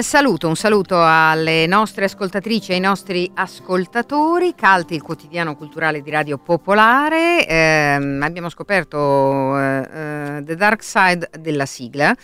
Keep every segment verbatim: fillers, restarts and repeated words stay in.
saluto, un saluto alle nostre ascoltatrici e ai nostri ascoltatori. Calti, il quotidiano culturale di Radio Popolare. Eh, abbiamo scoperto eh, eh, The Dark Side della sigla,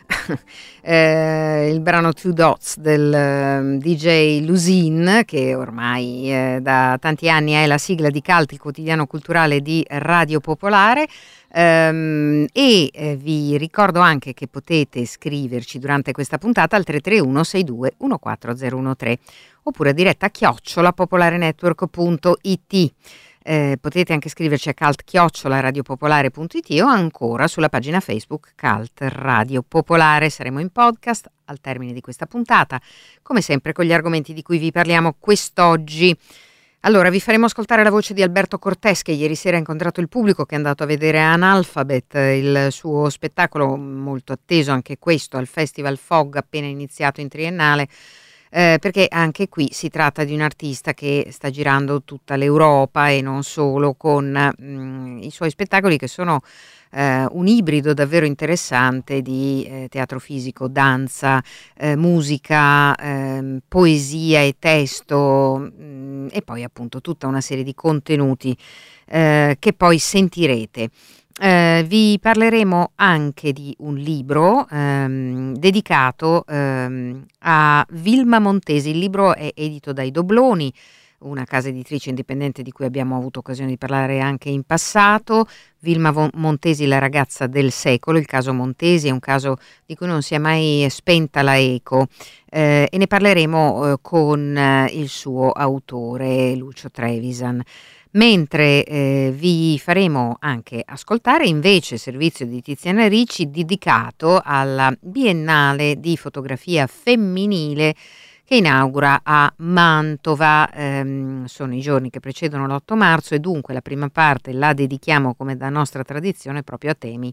eh, il brano Two Dots del eh, D J Lusin, che ormai eh, da tanti anni è la sigla di Calti, il quotidiano culturale di Radio Popolare. Um, e eh, vi ricordo anche che potete scriverci durante questa puntata al tre tre uno sei due uno quattro zero uno tre oppure a diretta chiocciola popolarenetwork punto it. Eh, potete anche scriverci a cult chiocciola radiopopolare punto it o ancora sulla pagina Facebook Cult Radio Popolare. Saremo in podcast al termine di questa puntata, come sempre con gli argomenti di cui vi parliamo quest'oggi. Allora, vi faremo ascoltare la voce di Alberto Cortés, che ieri sera ha incontrato il pubblico, che è andato a vedere Analphabet, il suo spettacolo molto atteso anche questo al Festival Fog appena iniziato in triennale, eh, perché anche qui si tratta di un artista che sta girando tutta l'Europa e non solo, con mh, i suoi spettacoli che sono eh, un ibrido davvero interessante di eh, teatro fisico, danza, eh, musica, eh, poesia e testo, mh, e poi appunto tutta una serie di contenuti eh, che poi sentirete. Eh, vi parleremo anche di un libro ehm, dedicato ehm, a Vilma Montesi. Il libro è edito dai Dobloni, una casa editrice indipendente di cui abbiamo avuto occasione di parlare anche in passato. Vilma Montesi, la ragazza del secolo. Il caso Montesi è un caso di cui non si è mai spenta la eco, eh, e ne parleremo eh, con eh, il suo autore Lucio Trevisan. Mentre eh, vi faremo anche ascoltare invece Servizio di Tiziana Ricci, dedicato alla Biennale di fotografia femminile che inaugura a Mantova. Ehm, sono i giorni che precedono l'otto marzo e dunque la prima parte la dedichiamo, come da nostra tradizione, proprio a temi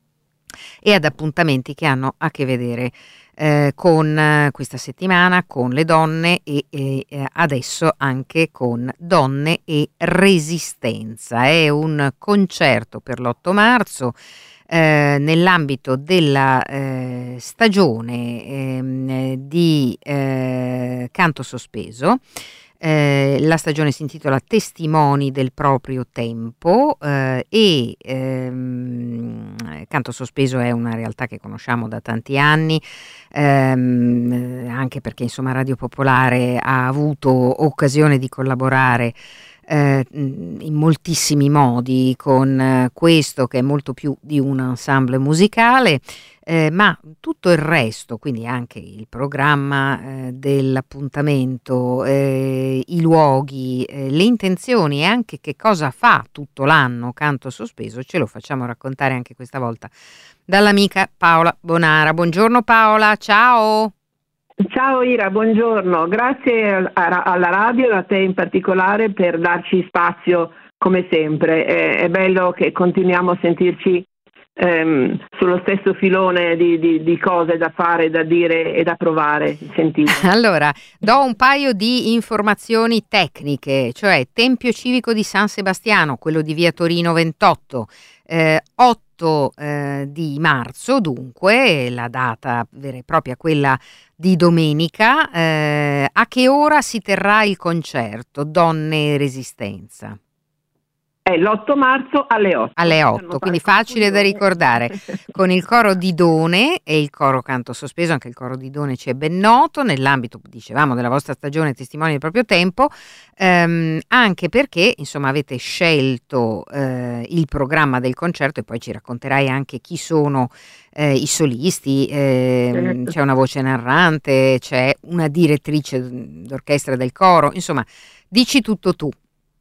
e ad appuntamenti che hanno a che vedere eh, con eh, questa settimana, con le donne e eh, adesso anche con Donne e Resistenza. È un concerto per l'otto marzo eh, nell'ambito della eh, stagione eh, di eh, canto sospeso. Eh, la stagione si intitola Testimoni del proprio tempo eh, e ehm, Canto Sospeso è una realtà che conosciamo da tanti anni, ehm, anche perché insomma Radio Popolare ha avuto occasione di collaborare eh, in moltissimi modi con eh, questo, che è molto più di un ensemble musicale. Eh, ma tutto il resto, quindi anche il programma eh, dell'appuntamento, eh, i luoghi, eh, le intenzioni e anche che cosa fa tutto l'anno Canto Sospeso, ce lo facciamo raccontare anche questa volta dall'amica Paola Bonara. Buongiorno Paola, ciao! Ciao Ira, buongiorno, grazie alla radio e a te in particolare per darci spazio come sempre. È, è bello che continuiamo a sentirci Ehm, sullo stesso filone di, di, di cose da fare, da dire e da provare, sentire. Allora, do un paio di informazioni tecniche, cioè Tempio Civico di San Sebastiano, quello di via Torino ventotto, eh, otto eh, di marzo, dunque la data vera e propria, quella di domenica. Eh, a che ora si terrà il concerto Donne e Resistenza? È l'otto marzo alle otto. Alle otto, quindi facile da ricordare, con il coro Didone e il coro Canto Sospeso. Anche il coro Didone ci è ben noto nell'ambito, dicevamo, della vostra stagione Testimoni del proprio tempo, ehm, anche perché insomma avete scelto eh, il programma del concerto e poi ci racconterai anche chi sono eh, i solisti, ehm, c'è una voce narrante, c'è una direttrice d'orchestra del coro, insomma dici tutto tu.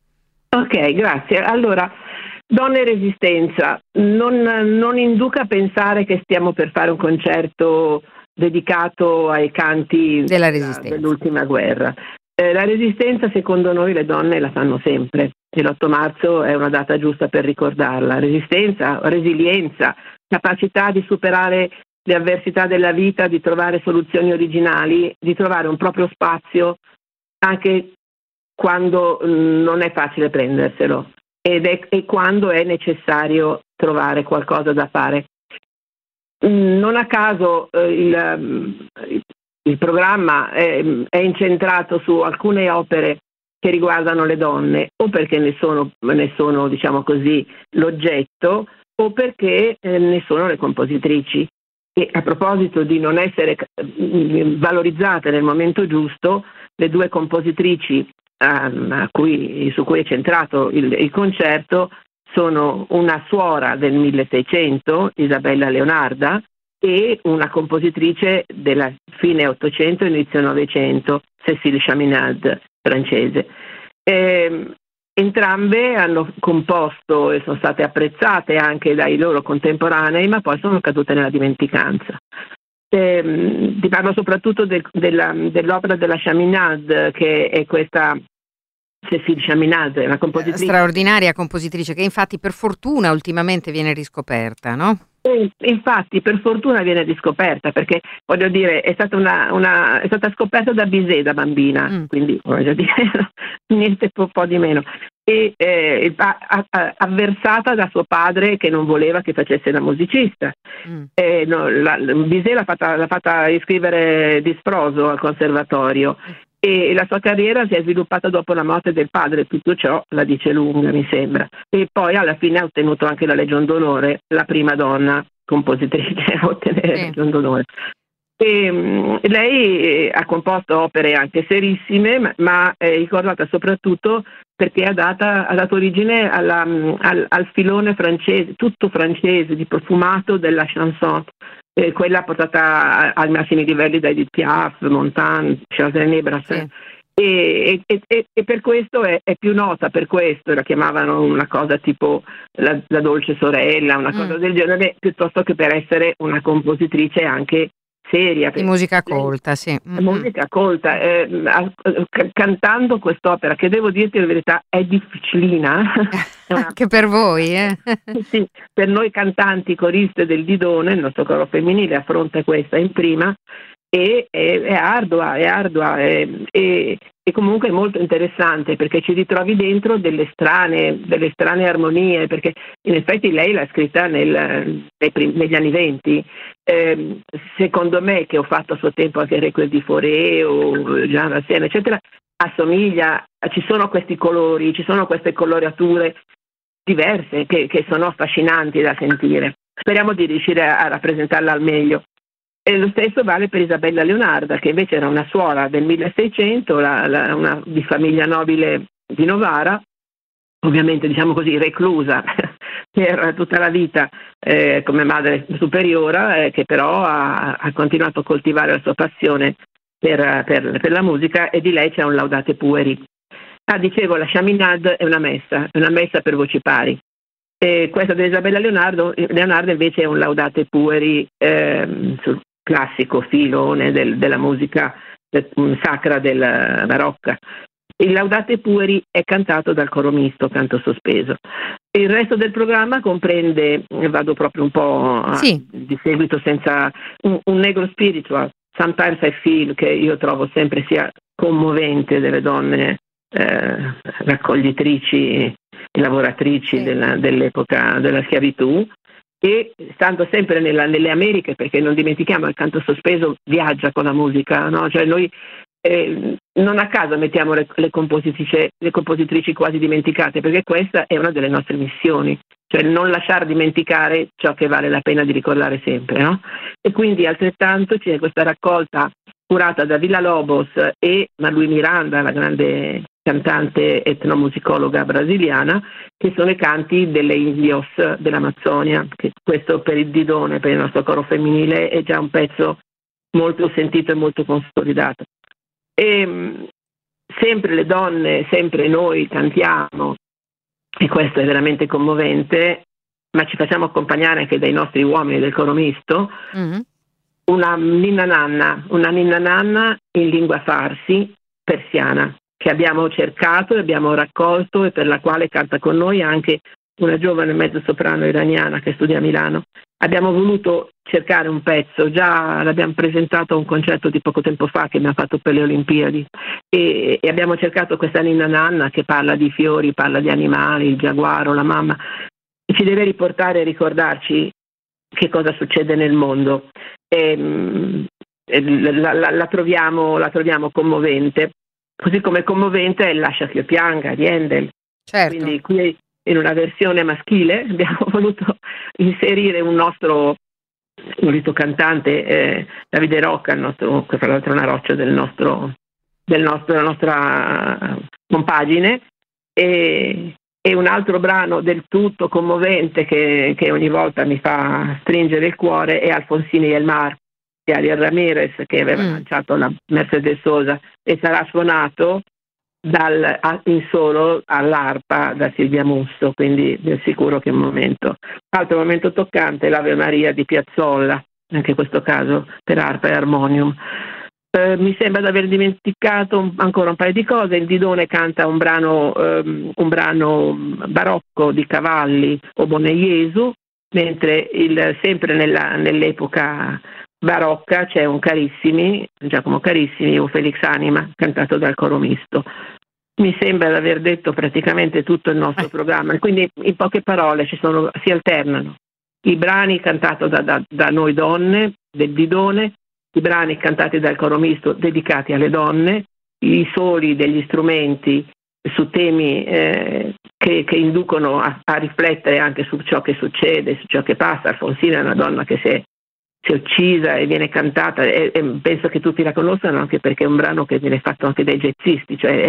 Ok, grazie. Allora, Donne e Resistenza, non, non induca a pensare che stiamo per fare un concerto dedicato ai canti della resistenza. dell'ultima guerra. Eh, la resistenza, secondo noi, le donne la fanno sempre e l'otto marzo è una data giusta per ricordarla. Resistenza, resilienza, capacità di superare le avversità della vita, di trovare soluzioni originali, di trovare un proprio spazio anche quando non è facile prenderselo ed è, e quando è necessario trovare qualcosa da fare. Non a caso eh, il, il programma è, è incentrato su alcune opere che riguardano le donne, o perché ne sono, ne sono diciamo così, l'oggetto, o perché eh, ne sono le compositrici. E a proposito di non essere valorizzate nel momento giusto, le due compositrici um, a cui, su cui è centrato il, il concerto sono una suora del milleseicento, Isabella Leonarda, e una compositrice della fine Ottocento, inizio Novecento, Cécile Chaminade, francese. E, entrambe hanno composto e sono state apprezzate anche dai loro contemporanei, ma poi sono cadute nella dimenticanza. E, ti parlo soprattutto del, della, dell'opera della Chaminade, che è questa Cécile Chaminade, una compositrice straordinaria compositrice, che infatti per fortuna ultimamente viene riscoperta, no? E infatti per fortuna viene riscoperta, perché voglio dire è stata una, una è stata scoperta da Bizet da bambina, mm. quindi voglio dire niente po', po' di meno, e eh, a, a, avversata da suo padre che non voleva che facesse la musicista. mm. e, no, la, Bizet l'ha fatta, l'ha fatta iscrivere di sproso al conservatorio, mm. e la sua carriera si è sviluppata dopo la morte del padre. Tutto ciò la dice lunga, mi sembra, e poi alla fine ha ottenuto anche la Legion d'Onore, la prima donna compositrice a ottenere la Legion d'Onore. E, um, lei ha composto opere anche serissime, ma, ma è ricordata soprattutto perché ha, data, ha dato origine alla, al, al filone francese, tutto francese, di profumato della chanson. Eh, quella portata ai massimi livelli da Edith Piaf, Montand, Charles Brassin, sì. e, e, e, e per questo è, è più nota, per questo la chiamavano una cosa tipo la, la dolce sorella, una cosa mm. del genere, piuttosto che per essere una compositrice anche seria. Di musica colta, sì. Mm-hmm. Musica colta, eh, c- cantando quest'opera, che devo dirti la verità è difficilina. È una... Anche per voi, eh? Sì, per noi cantanti coriste del Didone, il nostro coro femminile affronta questa in prima, e è, è ardua, è ardua, è, è, e comunque è molto interessante, perché ci ritrovi dentro delle strane, delle strane armonie, perché in effetti lei l'ha scritta nel, negli anni venti. Eh, secondo me, che ho fatto a suo tempo anche Requiem di Fauré o Jean Racine, eccetera, assomiglia, ci sono questi colori, ci sono queste colorature diverse che, che sono affascinanti da sentire. Speriamo di riuscire a, a rappresentarla al meglio. E lo stesso vale per Isabella Leonarda, che invece era una suora del milleseicento, la, la, una, di famiglia nobile di Novara, ovviamente diciamo così reclusa per tutta la vita eh, come madre superiora, eh, che però ha, ha continuato a coltivare la sua passione per, per, per la musica, e di lei c'è un Laudate Pueri. Ah, dicevo, la Chaminade è una messa, è una messa per voci pari. E questa di Isabella Leonardo, Leonardo invece è un Laudate Pueri eh, sul classico filone del, della musica eh, sacra del barocca. Il Laudate Pueri è cantato dal coro misto, canto sospeso. Il resto del programma comprende, vado proprio un po' sì. di seguito senza, un, un negro spiritual, Sometimes I Feel, che io trovo sempre sia commovente, delle donne eh, raccoglitrici e lavoratrici sì. della, dell'epoca della schiavitù, e stando sempre nella, nelle Americhe, perché non dimentichiamo il canto sospeso viaggia con la musica, no? Cioè noi eh, non a caso mettiamo le, le, compositrici, le compositrici quasi dimenticate, perché questa è una delle nostre missioni, cioè non lasciare dimenticare ciò che vale la pena di ricordare sempre, no? E quindi altrettanto c'è questa raccolta curata da Villa-Lobos e Marluí Miranda, la grande cantante etnomusicologa brasiliana, che sono i canti delle indios dell'Amazzonia, che questo per il Didone, per il nostro coro femminile, è già un pezzo molto sentito e molto consolidato. E sempre le donne, sempre noi cantiamo, e questo è veramente commovente, ma ci facciamo accompagnare anche dai nostri uomini del coro misto, mm-hmm. una ninna nanna, una ninna nanna in lingua farsi persiana, che abbiamo cercato e abbiamo raccolto, e per la quale canta con noi anche una giovane mezzosoprano iraniana che studia a Milano. Abbiamo voluto cercare un pezzo, già l'abbiamo presentato a un concerto di poco tempo fa che mi ha fatto per le Olimpiadi, e, e abbiamo cercato questa ninna nanna che parla di fiori, parla di animali, il giaguaro, la mamma, e ci deve riportare e ricordarci che cosa succede nel mondo. E, la, la, la, troviamo, la troviamo commovente, così come commovente è Lascia che io pianga di Handel. Certo. Quindi qui in una versione maschile abbiamo voluto inserire un nostro solito cantante, eh, Davide Rocca, il nostro, che fra l'altro è una roccia del nostro, del nostro, della nostra compagine, e, e un altro brano del tutto commovente che, che ogni volta mi fa stringere il cuore è Alfonsini e il Mar di Ariel Ramirez, che aveva mm. lanciato la Mercedes Sosa, e sarà suonato dal, in solo all'arpa da Silvia Musso, quindi vi assicuro che è un momento. Altro momento toccante, l'Ave Maria di Piazzolla, anche in questo caso per arpa e armonium. Eh, mi sembra di aver dimenticato un, ancora un paio di cose. Il Didone canta un brano, um, un brano barocco di Cavalli o Bonejesu, mentre il, sempre nella, nell'epoca barocca c'è un Carissimi, Giacomo Carissimi o Felix Anima, cantato dal coro misto. Mi sembra di aver detto praticamente tutto il nostro programma, quindi in poche parole ci sono, si alternano i brani cantati da, da, da noi donne, del Didone, i brani cantati dal coro misto dedicati alle donne, i soli degli strumenti su temi eh, che, che inducono a, a riflettere anche su ciò che succede, su ciò che passa. Alfonsina è una donna che si è, si è uccisa e viene cantata, e, e penso che tutti la conoscano anche perché è un brano che viene fatto anche dai jazzisti, cioè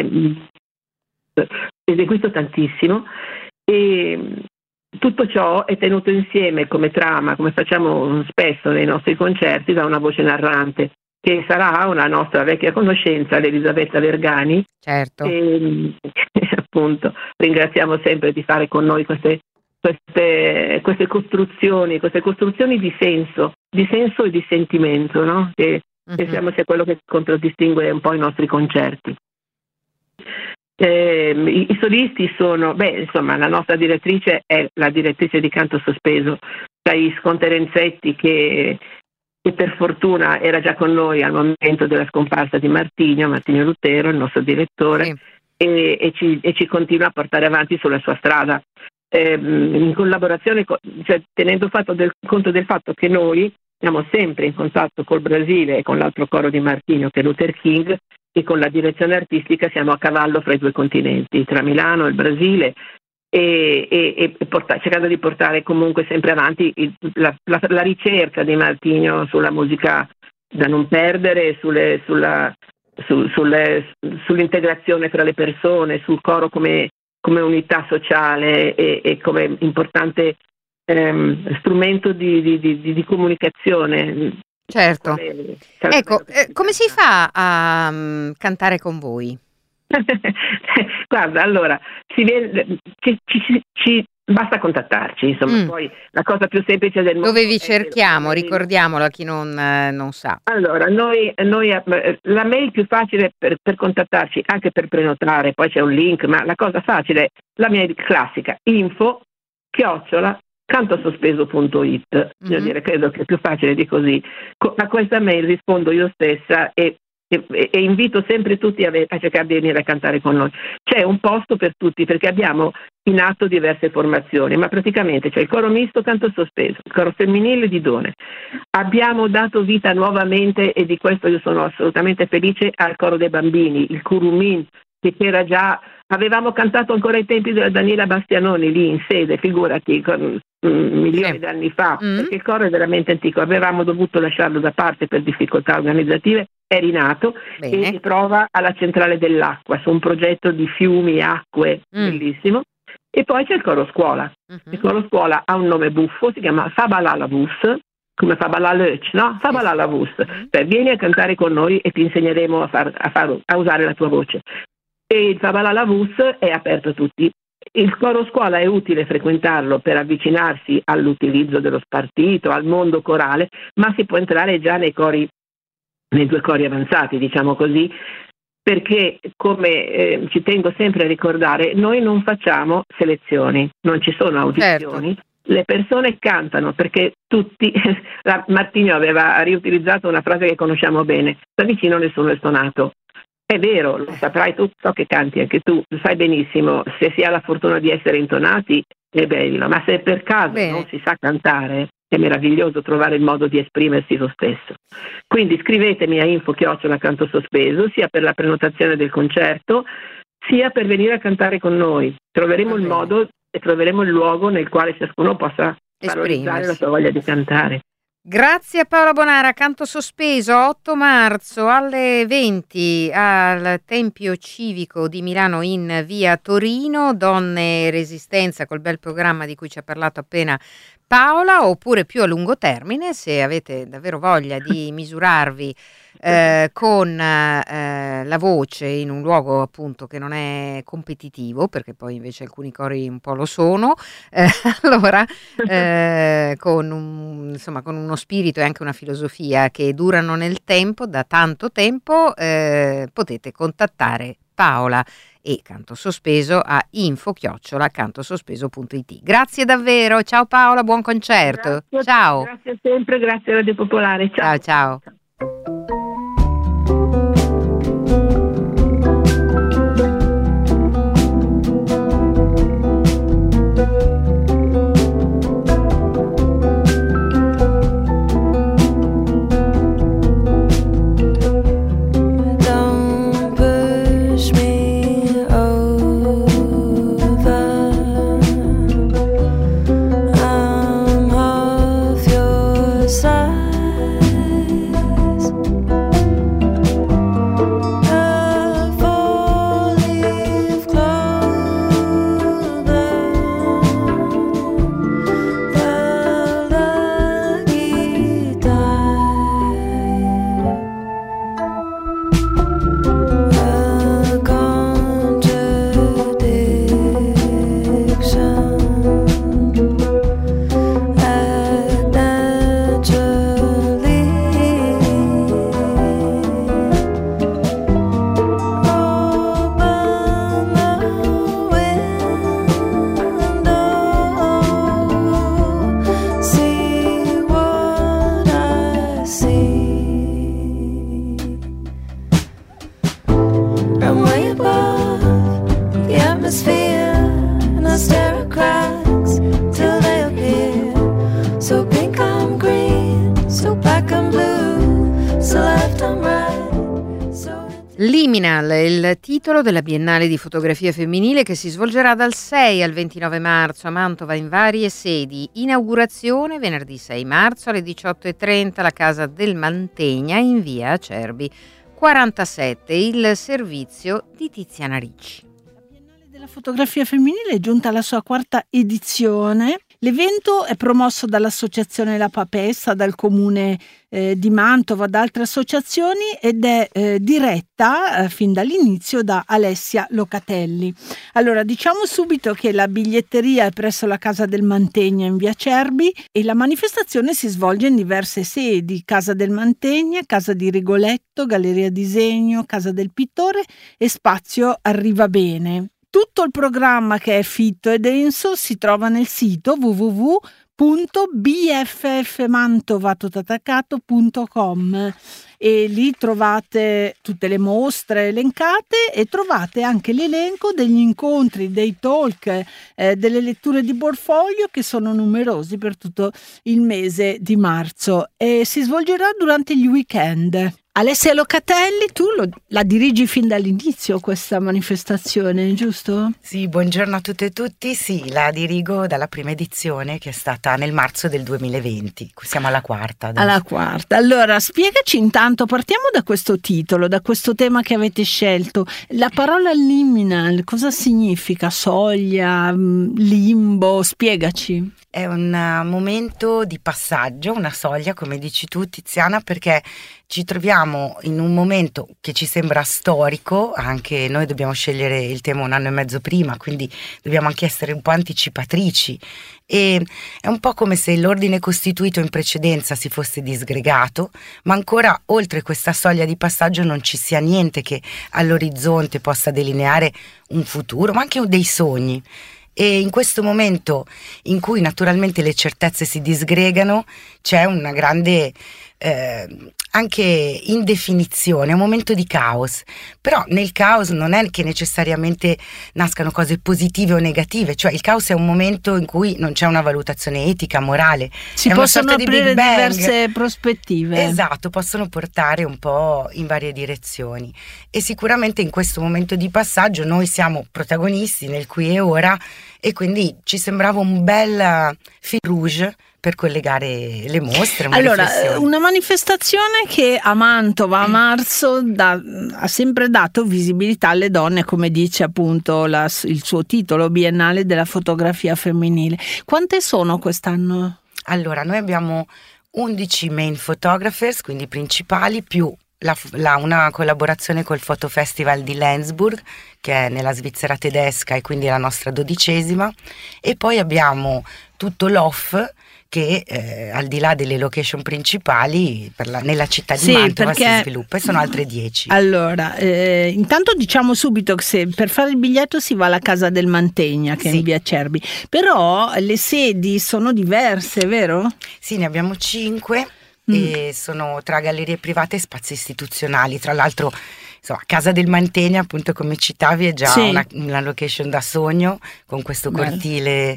è eseguito tantissimo, e tutto ciò è tenuto insieme come trama, come facciamo spesso nei nostri concerti, da una voce narrante che sarà una nostra vecchia conoscenza, l'Elisabetta Vergani. Certo. E, appunto ringraziamo sempre di fare con noi queste, queste, queste costruzioni, queste costruzioni di senso, di senso e di sentimento, no? Che uh-huh. pensiamo sia quello che contraddistingue un po' i nostri concerti. Eh, i, i solisti sono, beh, insomma, la nostra direttrice è la direttrice di canto sospeso, Thais Conterenzetti, che, che per fortuna era già con noi al momento della scomparsa di Martigno, Martigno Lutero, il nostro direttore, sì. e, e, ci, e ci continua a portare avanti sulla sua strada, eh, in collaborazione, con, cioè, tenendo fatto del, conto del fatto che noi siamo sempre in contatto col Brasile e con l'altro coro di Martigno, che è Luther King, e con la direzione artistica siamo a cavallo fra i due continenti, tra Milano e il Brasile, e, e, e porta, cercando di portare comunque sempre avanti il, la, la, la ricerca di Martigno sulla musica da non perdere, sulle, sulla, su, sulle, sull'integrazione tra le persone, sul coro come, come unità sociale e, e come importante ehm, strumento di, di, di, di comunicazione. Certo. Come, ecco, eh, come si fa a um, cantare con voi? Guarda, allora, ci, viene, ci, ci, ci basta contattarci, insomma, mm. poi la cosa più semplice del mondo. Dove vi cerchiamo? Che, ricordiamolo a chi non, eh, non sa. Allora, noi, noi la mail più facile per, per contattarci, anche per prenotare, poi c'è un link, ma la cosa facile è la mail classica, info chiocciola cantosospeso punto it. Mm-hmm. Io dire, credo che è più facile di così. A questa mail rispondo io stessa e, e, e invito sempre tutti a, a cercare di venire a cantare con noi. C'è un posto per tutti perché abbiamo in atto diverse formazioni, ma praticamente c'è il coro misto canto sospeso, il coro femminile Didone. Abbiamo dato vita nuovamente, e di questo io sono assolutamente felice, al coro dei bambini, il Curumin, che era già, avevamo cantato ancora ai tempi della Daniela Bastianoni lì in sede, figurati, con, mm, milioni sì. di anni fa, mm. perché il coro è veramente antico, avevamo dovuto lasciarlo da parte per difficoltà organizzative, è rinato. Bene. E si trova alla Centrale dell'Acqua, su un progetto di fiumi, acque, mm. bellissimo. E poi c'è il coro scuola. Mm-hmm. Il coro scuola ha un nome buffo, si chiama Fabalalavus, come Fabalalöc, no? Fabalalavus. Mm-hmm. Cioè, vieni a cantare con noi e ti insegneremo a, far, a, far, a usare la tua voce. E il Fabalalavus è aperto a tutti. Il coro scuola è utile frequentarlo per avvicinarsi all'utilizzo dello spartito, al mondo corale, ma si può entrare già nei cori, nei due cori avanzati, diciamo così, perché, come eh, ci tengo sempre a ricordare, noi non facciamo selezioni, non ci sono audizioni. Certo. Le persone cantano perché tutti, Martigno aveva riutilizzato una frase che conosciamo bene, da vicino nessuno è stonato. È vero, lo saprai tu, so che canti anche tu, lo sai benissimo, se si ha la fortuna di essere intonati è bello, ma se per caso Bene. non si sa cantare è meraviglioso trovare il modo di esprimersi lo stesso. Quindi scrivetemi a info chiocciola canto sospeso, sia per la prenotazione del concerto, sia per venire a cantare con noi. Troveremo il modo e troveremo il luogo nel quale ciascuno possa valorizzare la sua voglia di cantare. Grazie a Paola Bonara. Canto sospeso otto marzo alle venti al Tempio Civico di Milano in via Torino, Donne e Resistenza, col bel programma di cui ci ha parlato appena Paola, oppure più a lungo termine, se avete davvero voglia di misurarvi eh, con eh, la voce in un luogo appunto che non è competitivo, perché poi invece alcuni cori un po' lo sono, eh, allora eh, con, un, insomma, con uno spirito e anche una filosofia che durano nel tempo, da tanto tempo, eh, potete contattare Paola e Canto Sospeso a info chiocciola cantosospeso punto it. Grazie davvero, ciao Paola, buon concerto. Grazie, ciao. Grazie sempre, grazie a Radio Popolare. Ciao, ciao. ciao. Liminal è il titolo della Biennale di fotografia femminile che si svolgerà dal sei al ventinove marzo a Mantova in varie sedi. Inaugurazione venerdì sei marzo alle diciotto e trenta alla Casa del Mantegna in via Acerbi quarantasette, il servizio di Tiziana Ricci. La Biennale della fotografia femminile è giunta alla sua quarta edizione. L'evento è promosso dall'associazione La Papessa, dal comune eh, di Mantova, da altre associazioni ed è eh, diretta eh, fin dall'inizio da Alessia Locatelli. Allora, diciamo subito che la biglietteria è presso la Casa del Mantegna in via Acerbi e la manifestazione si svolge in diverse sedi: Casa del Mantegna, Casa di Rigoletto, Galleria Disegno, Casa del Pittore e Spazio Arrivabene. Tutto il programma, che è fitto e denso, si trova nel sito w w w punto b f f mantova tutto attaccato punto com e lì trovate tutte le mostre elencate e trovate anche l'elenco degli incontri, dei talk, eh, delle letture di portfolio, che sono numerosi per tutto il mese di marzo e si svolgerà durante gli weekend. Alessia Locatelli, tu lo, la dirigi fin dall'inizio questa manifestazione, giusto? Sì, buongiorno a tutte e tutti. Sì, la dirigo dalla prima edizione, che è stata nel marzo del duemilaventi. Siamo alla quarta adesso. Alla quarta. Allora, spiegaci intanto, partiamo da questo titolo, da questo tema che avete scelto. La parola liminal, cosa significa? Soglia, limbo, spiegaci. È un momento di passaggio, una soglia, come dici tu, Tiziana, perché ci troviamo in un momento che ci sembra storico. Anche noi dobbiamo scegliere il tema un anno e mezzo prima, quindi dobbiamo anche essere un po' anticipatrici, e è un po' come se l'ordine costituito in precedenza si fosse disgregato, ma ancora oltre questa soglia di passaggio non ci sia niente che all'orizzonte possa delineare un futuro, ma anche dei sogni. E in questo momento in cui naturalmente le certezze si disgregano c'è una grande eh, anche in definizione, è un momento di caos, però nel caos non è che necessariamente nascano cose positive o negative, cioè il caos è un momento in cui non c'è una valutazione etica, morale, si è possono una sorta aprire di Big Bang. Diverse prospettive. Esatto, possono portare un po' in varie direzioni e sicuramente in questo momento di passaggio noi siamo protagonisti nel qui e ora e quindi ci sembrava un bel fil rouge per collegare le mostre. Una allora, riflessione. Una manifestazione che a Mantova a marzo da, ha sempre dato visibilità alle donne, come dice appunto la, il suo titolo, Biennale della fotografia femminile. Quante sono quest'anno? Allora, noi abbiamo undici main photographers, quindi principali, più La, la, una collaborazione col Foto Festival di Lenzburg, che è nella Svizzera tedesca e quindi è la nostra dodicesima, e poi abbiamo tutto l'O F che eh, al di là delle location principali per la, nella città di sì, Mantova perché, si sviluppa e sono altre dieci. Allora, eh, intanto diciamo subito che se per fare il biglietto si va alla Casa del Mantegna, che sì. è in via Cerbi, però le sedi sono diverse, vero? Sì, ne abbiamo cinque. Mm. E sono tra gallerie private e spazi istituzionali. Tra l'altro, insomma, Casa del Mantegna, appunto come citavi, è già sì. una, una location da sogno, con questo Bello. cortile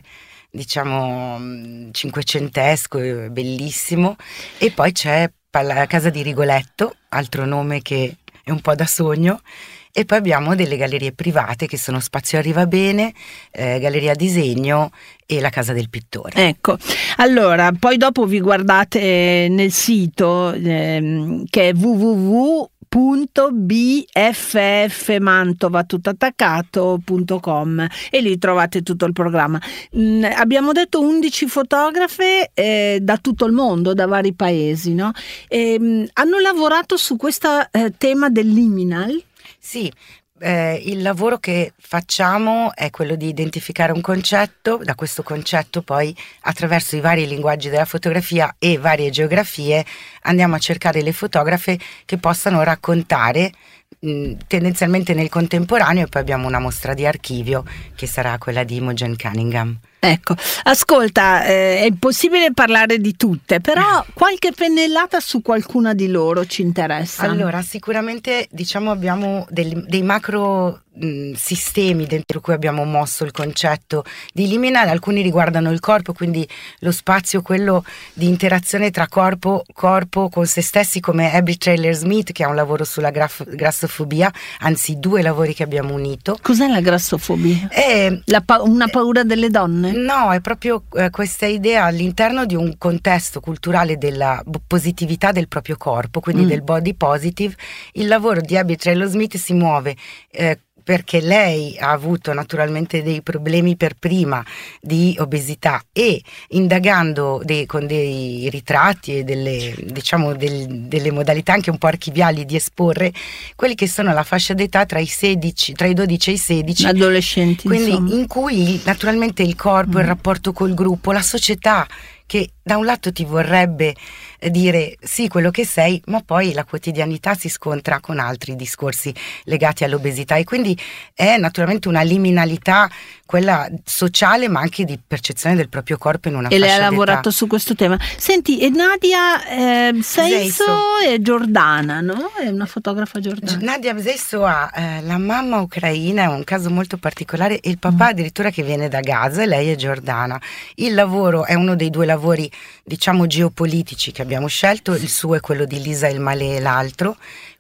diciamo cinquecentesco, bellissimo. E poi c'è la Casa di Rigoletto, altro nome che è un po' da sogno. E poi abbiamo delle gallerie private che sono Spazio Arrivabene, eh, Galleria Disegno e la Casa del Pittore. Ecco, allora poi dopo vi guardate nel sito ehm, che è w w w punto b f f mantova tutto attaccato punto com e lì trovate tutto il programma. Mm, abbiamo detto undici fotografe eh, da tutto il mondo, da vari paesi, no? E, mm, hanno lavorato su questo eh, tema del liminal. Sì, eh, il lavoro che facciamo è quello di identificare un concetto, da questo concetto poi attraverso i vari linguaggi della fotografia e varie geografie andiamo a cercare le fotografe che possano raccontare mh, tendenzialmente nel contemporaneo, e poi abbiamo una mostra di archivio che sarà quella di Imogen Cunningham. Ecco, ascolta, eh, è impossibile parlare di tutte, però qualche pennellata su qualcuna di loro ci interessa. Allora, sicuramente diciamo abbiamo dei, dei macro mh, sistemi dentro cui abbiamo mosso il concetto di liminale. Alcuni riguardano il corpo, quindi lo spazio, quello di interazione tra corpo, corpo con se stessi, come Abby Traylor-Smith, che ha un lavoro sulla graf- grassofobia, anzi due lavori che abbiamo unito. Cos'è la grassofobia? È la pa- una paura delle donne? No, è proprio eh, questa idea all'interno di un contesto culturale della b- positività del proprio corpo, quindi mm. del body positive. Il lavoro di Abby Traylor-Smith si muove eh, perché lei ha avuto naturalmente dei problemi per prima di obesità, e indagando dei, con dei ritratti e delle, diciamo del, delle modalità anche un po' archiviali di esporre quelli che sono la fascia d'età tra i sedici, tra i dodici e i sedici, adolescenti, quindi insomma. In cui naturalmente il corpo, mm. il rapporto col gruppo, la società che da un lato ti vorrebbe dire sì quello che sei, ma poi la quotidianità si scontra con altri discorsi legati all'obesità, e quindi è naturalmente una liminalità, quella sociale ma anche di percezione del proprio corpo in una e fascia d'età. E lei ha lavorato su questo tema. Senti, e Nadia eh, Seiso è giordana, no? È una fotografa giordana. Nadia Seiso ha eh, la mamma ucraina, è un caso molto particolare, e il papà mm. addirittura che viene da Gaza, e lei è giordana. Il lavoro è uno dei due lavori diciamo geopolitici che abbiamo scelto, il suo è quello di Lisa El Maleh, l'altro,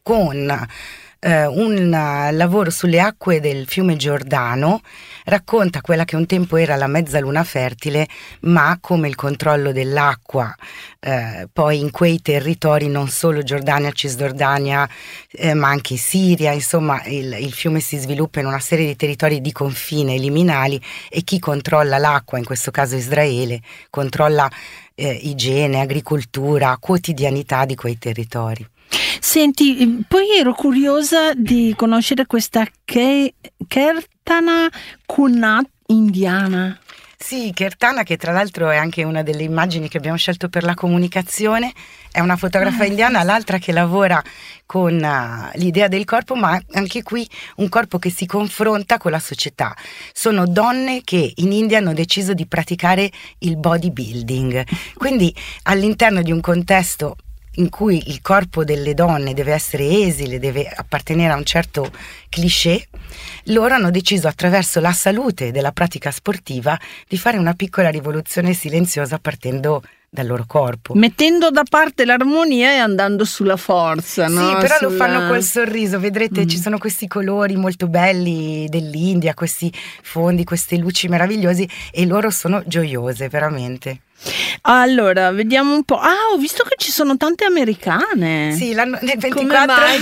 con eh, un lavoro sulle acque del fiume Giordano. Racconta quella che un tempo era la mezzaluna fertile, ma come il controllo dell'acqua eh, poi in quei territori, non solo Giordania, Cisgiordania, eh, ma anche Siria, insomma il, il fiume si sviluppa in una serie di territori di confine liminali, e chi controlla l'acqua, in questo caso Israele, controlla eh, igiene, agricoltura, quotidianità di quei territori. Senti, poi ero curiosa di conoscere questa Ke- Kirtana Kunat indiana. Sì, Kirtana, che tra l'altro è anche una delle immagini che abbiamo scelto per la comunicazione, è una fotografa ah, indiana, sì. L'altra che lavora con uh, l'idea del corpo, ma anche qui un corpo che si confronta con la società. Sono donne che in India hanno deciso di praticare il bodybuilding, quindi all'interno di un contesto in cui il corpo delle donne deve essere esile, deve appartenere a un certo cliché, loro hanno deciso attraverso la salute della pratica sportiva di fare una piccola rivoluzione silenziosa partendo dal loro corpo, mettendo da parte l'armonia e andando sulla forza, no? Sì, però sulla... lo fanno col sorriso, vedrete, mm. ci sono questi colori molto belli dell'India, questi fondi, queste luci meravigliosi, e loro sono gioiose veramente. Allora, vediamo un po'. Ah, ho visto che ci sono tante americane. Sì, l'anno, nel ventiquattro Come mai?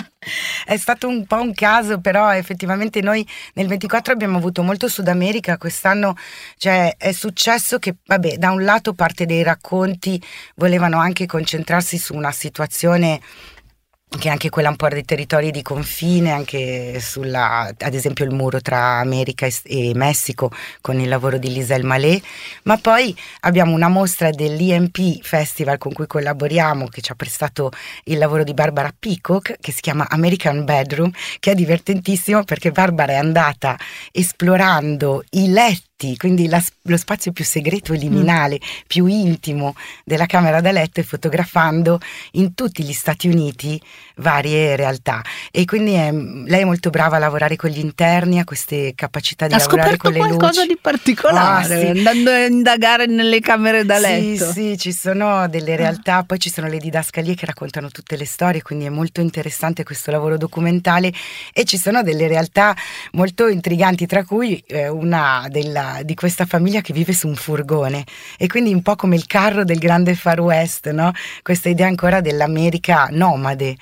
È stato un po' un caso, però effettivamente noi nel ventiquattro abbiamo avuto molto Sud America. Quest'anno, cioè, è successo che, vabbè, da un lato parte dei racconti volevano anche concentrarsi su una situazione che è anche quella un po' dei territori di confine, anche sulla, ad esempio il muro tra America e, e Messico con il lavoro di Lisa El Malé, ma poi abbiamo una mostra dell'I M P Festival con cui collaboriamo, che ci ha prestato il lavoro di Barbara Peacock, che si chiama American Bedroom, che è divertentissimo perché Barbara è andata esplorando i letti, quindi la, lo spazio più segreto e liminale, mm. più intimo della camera da letto, e fotografando in tutti gli Stati Uniti varie realtà. E quindi è, lei è molto brava a lavorare con gli interni, ha queste capacità di ha lavorare con le luci. Ha scoperto qualcosa di particolare, oh, sì. andando a indagare nelle camere da letto. Sì, sì, ci sono delle realtà, ah. poi ci sono le didascalie che raccontano tutte le storie, quindi è molto interessante questo lavoro documentale, e ci sono delle realtà molto intriganti, tra cui eh, una della di questa famiglia che vive su un furgone, e quindi un po' come il carro del grande Far West, no? Questa idea ancora dell'America nomade,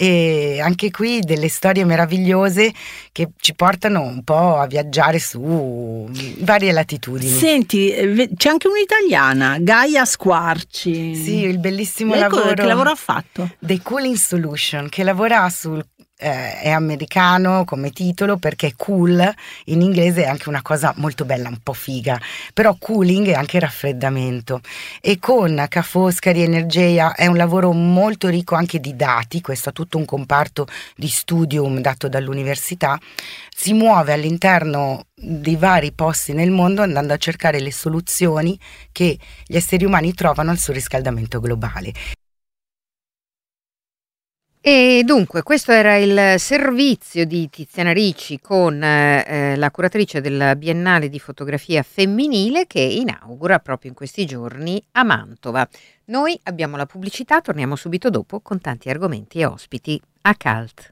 e anche qui delle storie meravigliose che ci portano un po' a viaggiare su varie latitudini. Senti, c'è anche un'italiana, Gaia Squarci. Sì, il bellissimo Lei lavoro. Che lavoro ha fatto? The Cooling Solution, che lavora sul Eh, è americano come titolo perché cool in inglese è anche una cosa molto bella, un po' figa, però cooling è anche raffreddamento, e con Ca' Foscari Energia è un lavoro molto ricco anche di dati. Questo è tutto un comparto di studium dato dall'università, si muove all'interno di vari posti nel mondo andando a cercare le soluzioni che gli esseri umani trovano al surriscaldamento globale. E dunque questo era il servizio di Tiziana Ricci con eh, la curatrice della Biennale di Fotografia Femminile, che inaugura proprio in questi giorni a Mantova. Noi abbiamo la pubblicità, torniamo subito dopo con tanti argomenti e ospiti a Cult.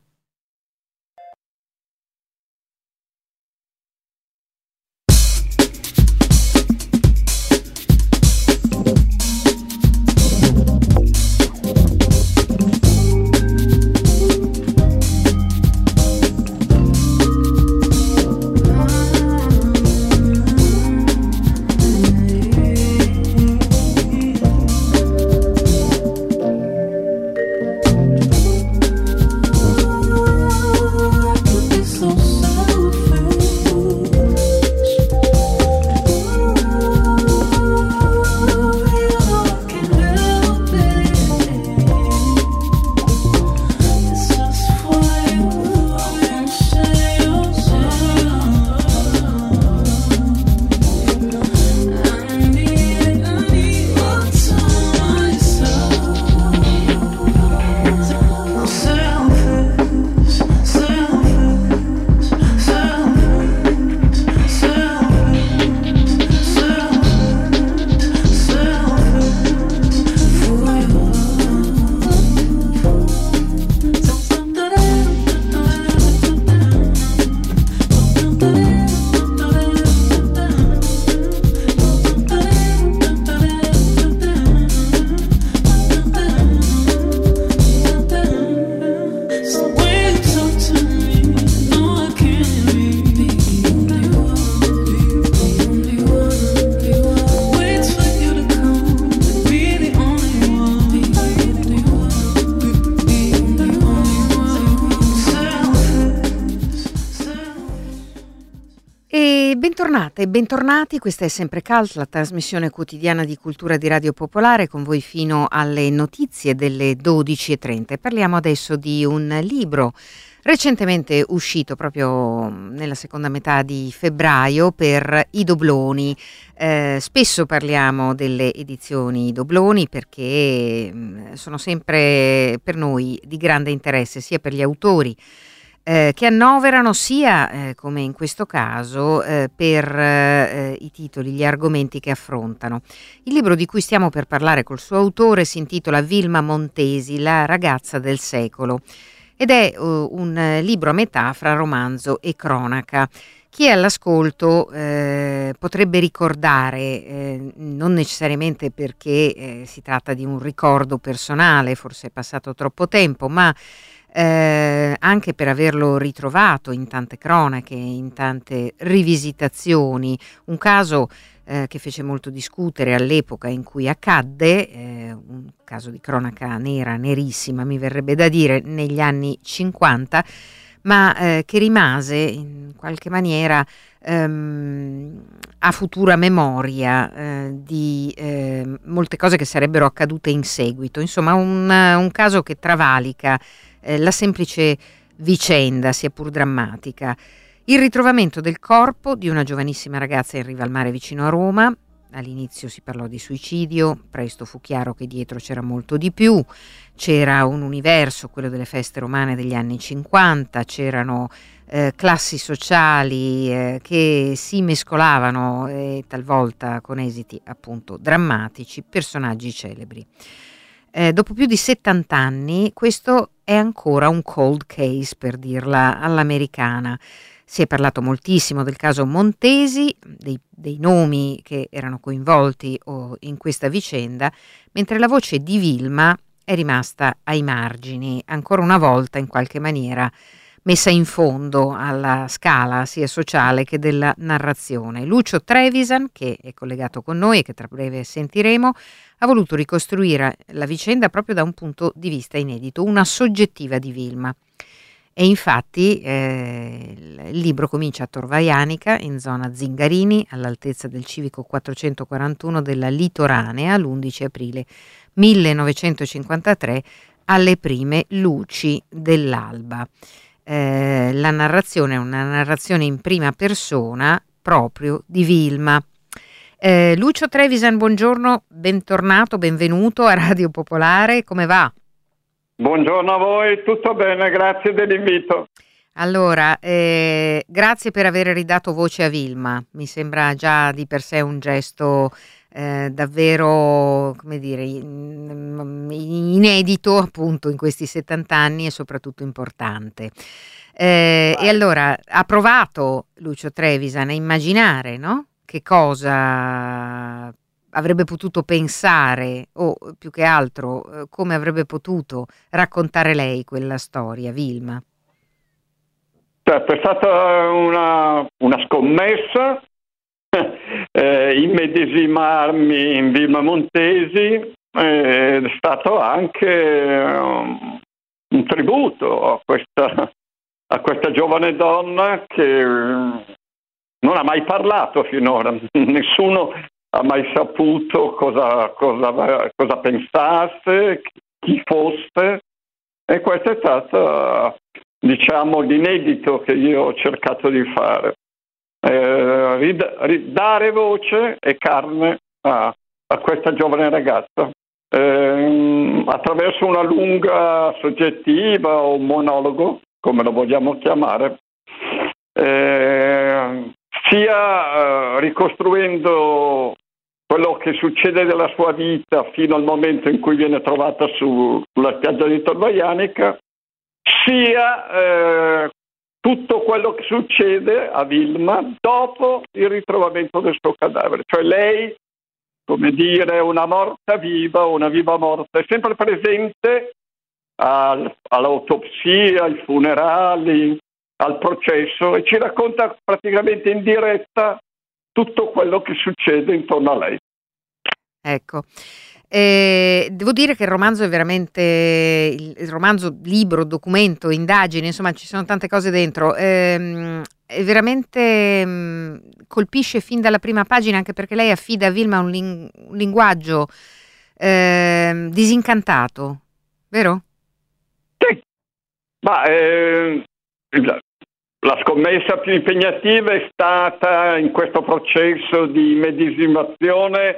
E bentornate e bentornati, questa è Sempre Cult, la trasmissione quotidiana di cultura di Radio Popolare, con voi fino alle notizie delle dodici e trenta. Parliamo adesso di un libro recentemente uscito proprio nella seconda metà di febbraio per i Dobloni. Eh, spesso parliamo delle edizioni Dobloni perché mh, sono sempre per noi di grande interesse, sia per gli autori Eh, che annoverano sia, eh, come in questo caso, eh, per eh, i titoli, gli argomenti che affrontano. Il libro di cui stiamo per parlare col suo autore si intitola Vilma Montesi, la ragazza del secolo, ed è uh, un eh, libro a metà fra romanzo e cronaca. Chi è all'ascolto eh, potrebbe ricordare, eh, non necessariamente perché eh, si tratta di un ricordo personale, forse è passato troppo tempo, ma Eh, anche per averlo ritrovato in tante cronache, in tante rivisitazioni, un caso eh, che fece molto discutere all'epoca in cui accadde, eh, un caso di cronaca nera, nerissima mi verrebbe da dire, negli anni cinquanta, ma eh, che rimase in qualche maniera ehm, a futura memoria eh, di eh, molte cose che sarebbero accadute in seguito. Insomma, un, un caso che travalica eh, la semplice vicenda, sia pur drammatica. Il ritrovamento del corpo di una giovanissima ragazza in riva al mare vicino a Roma. All'inizio si parlò di suicidio, presto fu chiaro che dietro c'era molto di più. C'era un universo, quello delle feste romane degli anni cinquanta, c'erano eh, classi sociali eh, che si mescolavano e talvolta con esiti appunto drammatici, personaggi celebri. Eh, dopo più di settanta anni questo è ancora un cold case, per dirla all'americana. Si è parlato moltissimo del caso Montesi, dei, dei nomi che erano coinvolti oh, in questa vicenda, mentre la voce di Vilma è rimasta ai margini, ancora una volta in qualche maniera messa in fondo alla scala sia sociale che della narrazione. Lucio Trevisan, che è collegato con noi e che tra breve sentiremo, ha voluto ricostruire la vicenda proprio da un punto di vista inedito, una soggettiva di Vilma. E infatti eh, il libro comincia a Tor Vaianica, in zona Zingarini, all'altezza del civico quattrocentoquarantuno della Litoranea, l'undici aprile millenovecentocinquantatré, alle prime luci dell'alba. Eh, la narrazione è una narrazione in prima persona proprio di Vilma. Eh, Lucio Trevisan, buongiorno, bentornato, benvenuto a Radio Popolare, come va? Buongiorno a voi, tutto bene, grazie dell'invito. Allora, eh, grazie per aver ridato voce a Vilma, mi sembra già di per sé un gesto eh, davvero, come dire, inedito appunto in questi settanta anni e soprattutto importante. Eh, e allora, ha provato Lucio Trevisan a immaginare, no? Che cosa avrebbe potuto pensare o più che altro eh, come avrebbe potuto raccontare lei quella storia, Vilma? Certo, è stata una, una scommessa eh, immedesimarmi in Vilma Montesi, eh, è stato anche um, un tributo a questa, a questa giovane donna che um, non ha mai parlato finora, nessuno ha mai saputo cosa, cosa, cosa pensasse, chi fosse, e questo è stato, diciamo, l'inedito che io ho cercato di fare, eh, rid- ridare voce e carne a, a questa giovane ragazza, eh, attraverso una lunga soggettiva o un monologo, come lo vogliamo chiamare, eh, sia eh, ricostruendo quello che succede nella sua vita fino al momento in cui viene trovata su, sulla spiaggia di Tor Vaianica, sia eh, tutto quello che succede a Vilma dopo il ritrovamento del suo cadavere. Cioè lei, come dire, una morta viva, una viva morta, è sempre presente al, all'autopsia, ai funerali, al processo, e ci racconta praticamente in diretta tutto quello che succede intorno a lei. Ecco, eh, devo dire che il romanzo è veramente, il, il romanzo, libro, documento, indagine, insomma ci sono tante cose dentro, ehm, è veramente mh, colpisce fin dalla prima pagina, anche perché lei affida a Vilma un, ling- un linguaggio eh, disincantato, vero? Sì, ma eh, la, la scommessa più impegnativa è stata in questo processo di medesimazione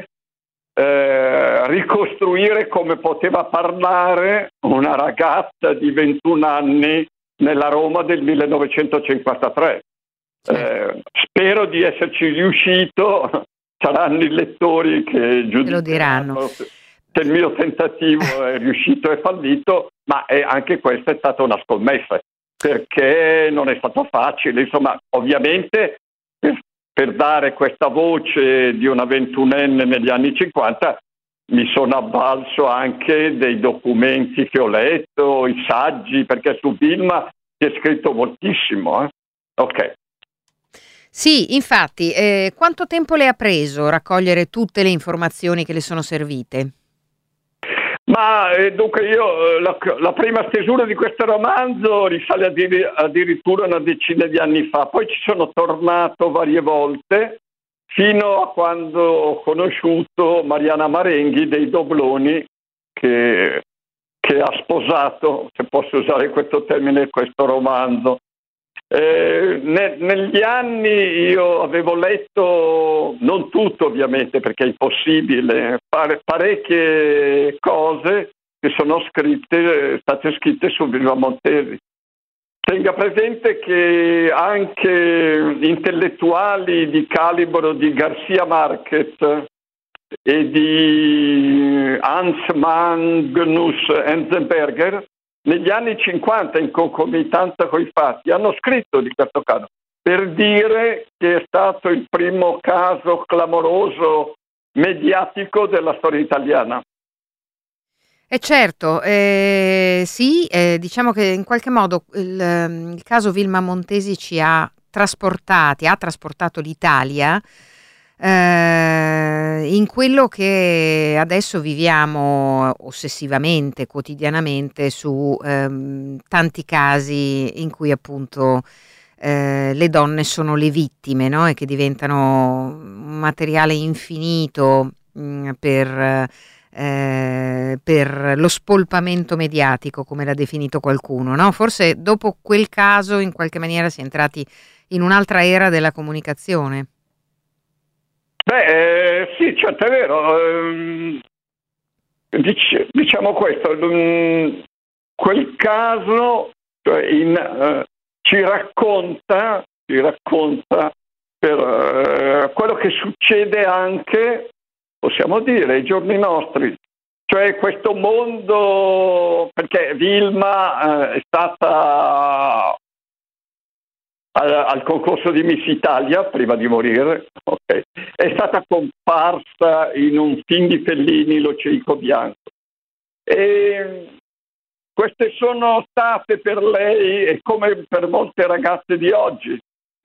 eh, ricostruire come poteva parlare una ragazza di ventuno anni nella Roma del millenovecentocinquantatré. Eh, spero di esserci riuscito, saranno i lettori che giudicheranno se il mio tentativo è riuscito e fallito, ma è, anche questa è stata una scommessa, perché non è stato facile. Insomma, ovviamente per, per dare questa voce di una ventunenne negli anni cinquanta mi sono avvalso anche dei documenti che ho letto, i saggi, perché su Vilma si è scritto moltissimo. Eh? Ok. Sì, infatti, eh, quanto tempo le ha preso raccogliere tutte le informazioni che le sono servite? Ma eh, dunque io, la, la prima stesura di questo romanzo risale addir- addirittura una decina di anni fa, poi ci sono tornato varie volte, fino a quando ho conosciuto Mariana Marenghi dei Dobloni, che, che ha sposato, se posso usare questo termine, questo romanzo. Eh, ne, negli anni io avevo letto, non tutto ovviamente perché è impossibile, pare, parecchie cose che sono scritte, state scritte su Vilma Montesi. Tenga presente che anche intellettuali di calibro di Garcia Marquez e di Hans Magnus Enzensberger negli anni cinquanta, in concomitanza con i fatti, hanno scritto di questo caso per dire che è stato il primo caso clamoroso mediatico della storia italiana. E certo, eh, sì, eh, diciamo che in qualche modo il, il caso Vilma Montesi ci ha trasportati, ha trasportato l'Italia eh, in quello che adesso viviamo ossessivamente, quotidianamente, su ehm, tanti casi in cui appunto eh, le donne sono le vittime, no? E che diventano un materiale infinito mh, per... Eh, per lo spolpamento mediatico, come l'ha definito qualcuno, no? Forse dopo quel caso in qualche maniera si è entrati in un'altra era della comunicazione. Beh, eh, sì, certo, è vero. Ehm, dic- diciamo questo, um, quel caso cioè in, uh, ci racconta, ci racconta per uh, quello che succede anche, possiamo dire, ai giorni nostri, cioè questo mondo, perché Vilma eh, è stata al, al concorso di Miss Italia prima di morire, okay. È stata comparsa in un film di Fellini, Lo cieco bianco, e queste sono state per lei, e come per molte ragazze di oggi,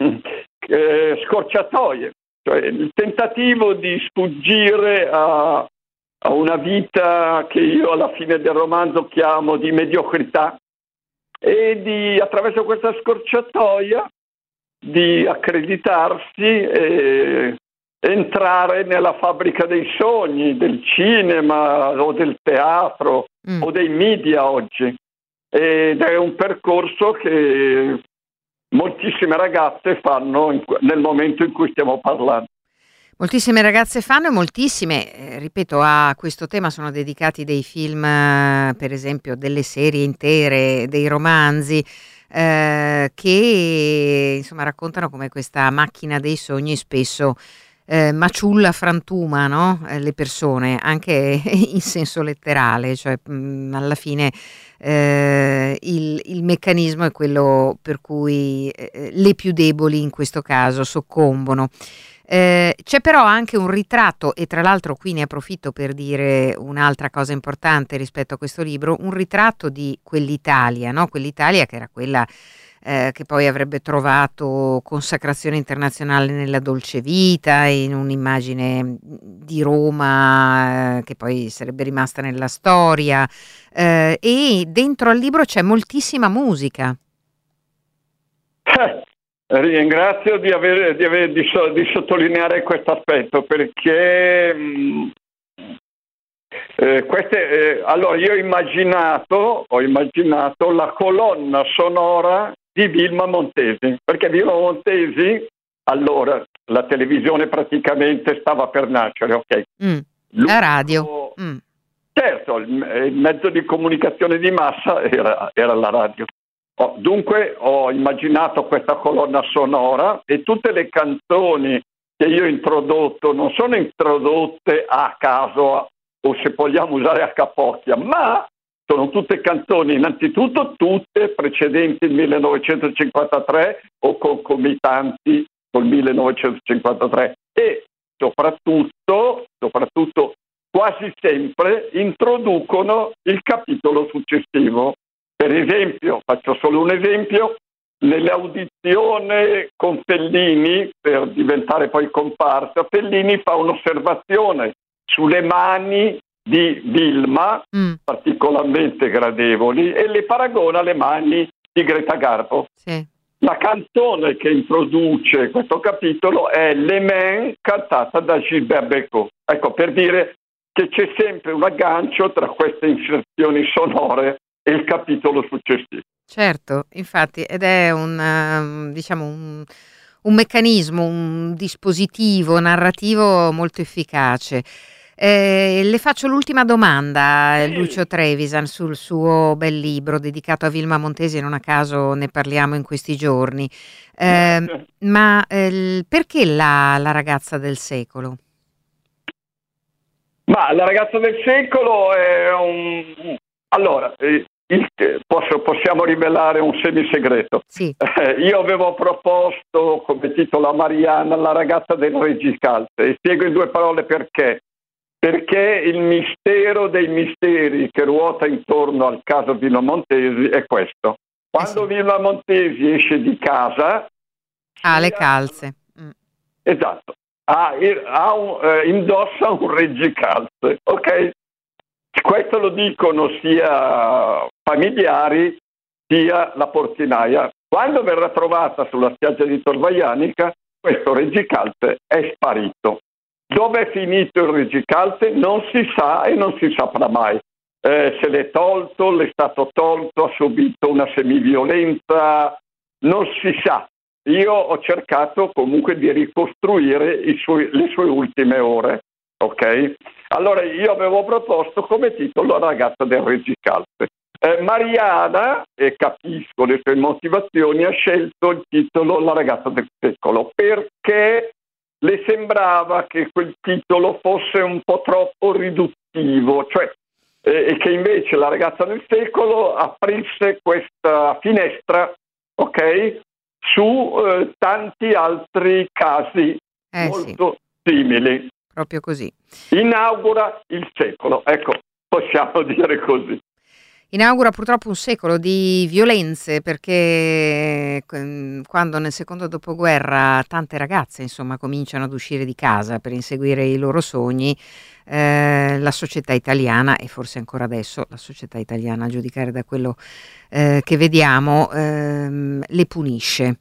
eh, scorciatoie. Cioè il tentativo di sfuggire a, a una vita che io alla fine del romanzo chiamo di mediocrità e di, attraverso questa scorciatoia, di accreditarsi e entrare nella fabbrica dei sogni, del cinema o del teatro mm. o dei media oggi. Ed è un percorso che moltissime ragazze fanno in, nel momento in cui stiamo parlando. Moltissime ragazze fanno e moltissime, eh, ripeto, a questo tema sono dedicati dei film, eh, per esempio delle serie intere, dei romanzi, eh, che insomma raccontano come questa macchina dei sogni spesso eh, maciulla, frantuma, no? eh, le persone, anche in senso letterale, cioè mh, alla fine eh, il, il meccanismo è quello per cui eh, le più deboli in questo caso soccombono. Eh, c'è però anche un ritratto, e tra l'altro qui ne approfitto per dire un'altra cosa importante rispetto a questo libro, un ritratto di quell'Italia, no? Quell'Italia che era quella eh, che poi avrebbe trovato consacrazione internazionale nella dolce vita, in un'immagine di Roma eh, che poi sarebbe rimasta nella storia, eh, e dentro al libro c'è moltissima musica. Ringrazio di, aver, di, aver, di, so, di sottolineare questo aspetto, perché mh, eh, queste, eh, allora io ho immaginato, ho immaginato la colonna sonora di Vilma Montesi, perché Vilma Montesi, allora, la televisione praticamente stava per nascere, ok? Mm, la radio. Mm. Certo, il, il mezzo di comunicazione di massa era, era la radio. Oh, dunque ho immaginato questa colonna sonora, e tutte le canzoni che io ho introdotto non sono introdotte a caso, o se vogliamo usare a capocchia, ma sono tutte canzoni, innanzitutto tutte precedenti il millenovecentocinquantatré o concomitanti col millenovecentocinquantatré, e soprattutto, soprattutto quasi sempre introducono il capitolo successivo. Per esempio, faccio solo un esempio, nell'audizione con Fellini, per diventare poi comparsa, Fellini fa un'osservazione sulle mani di Vilma, mm. particolarmente gradevoli, e le paragona alle mani di Greta Garbo. Sì. La canzone che introduce questo capitolo è Le Mains, cantata da Gilbert Bécaud. Ecco, per dire che c'è sempre un aggancio tra queste inserzioni sonore e il capitolo successivo. Certo, infatti, ed è un, diciamo, un, un meccanismo, un dispositivo narrativo molto efficace. Eh, le faccio l'ultima domanda, sì. Lucio Trevisan, sul suo bel libro dedicato a Vilma Montesi, non a caso ne parliamo in questi giorni. Eh, ma eh, perché la, la ragazza del secolo? Ma la ragazza del secolo è un... Allora, il... Posso, possiamo rivelare un semisegreto. Sì. Eh, io avevo proposto come titolo a Mariana La ragazza del Regicalte, e spiego in due parole perché. Perché il mistero dei misteri che ruota intorno al caso Vilma Montesi è questo. Quando eh sì. Vilma Montesi esce di casa... Ha le calze. Mm. Esatto. Ha, ha un, eh, indossa un Regicalte, ok? Questo lo dicono sia familiari sia la portinaia. Quando verrà trovata sulla spiaggia di Torvaianica, questo Regicalte è sparito. Dove è finito il Regicalte non si sa e non si saprà mai. Eh, se l'è tolto, l'è stato tolto, ha subito una semiviolenza, non si sa. Io ho cercato comunque di ricostruire i suoi, le sue ultime ore. Ok? Allora io avevo proposto come titolo La ragazza del Regicalte. Eh, Mariana, e capisco le sue motivazioni, ha scelto il titolo La ragazza del secolo perché le sembrava che quel titolo fosse un po' troppo riduttivo, cioè eh, e che invece La ragazza del secolo aprisse questa finestra, ok, su eh, tanti altri casi eh, molto sì. simili. Proprio così. Inaugura il secolo, ecco, possiamo dire così. Inaugura purtroppo un secolo di violenze, perché quando nel secondo dopoguerra tante ragazze insomma cominciano ad uscire di casa per inseguire i loro sogni, eh, la società italiana, e forse ancora adesso la società italiana, a giudicare da quello eh, che vediamo, ehm, le punisce.